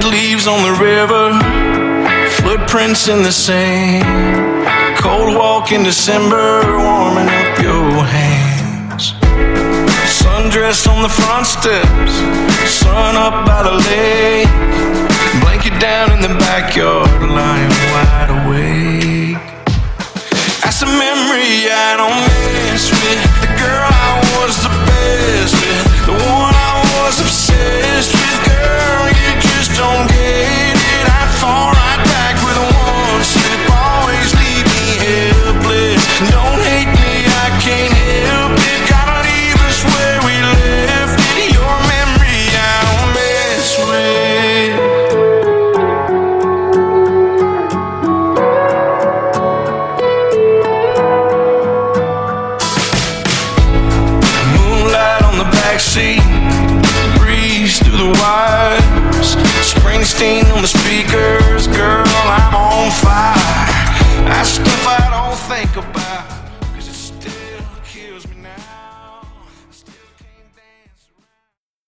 Dead leaves on the river, footprints in the sand. Cold walk in December, warming up your hands. Sundress on the front steps, sun up by the lake. Blanket down in the backyard, lying wide awake. That's a memory I don't mess with. The girl I was the best with, the one I was obsessed with. Girl, you just don't get it. I'd fall right back with one slip. Always leave me helpless. Don't hate me, I can't help it. Gotta leave us where we left it. Your memory I don't mess with. Moonlight on the backseat, breeze through the wires. Springsteen on the speaker,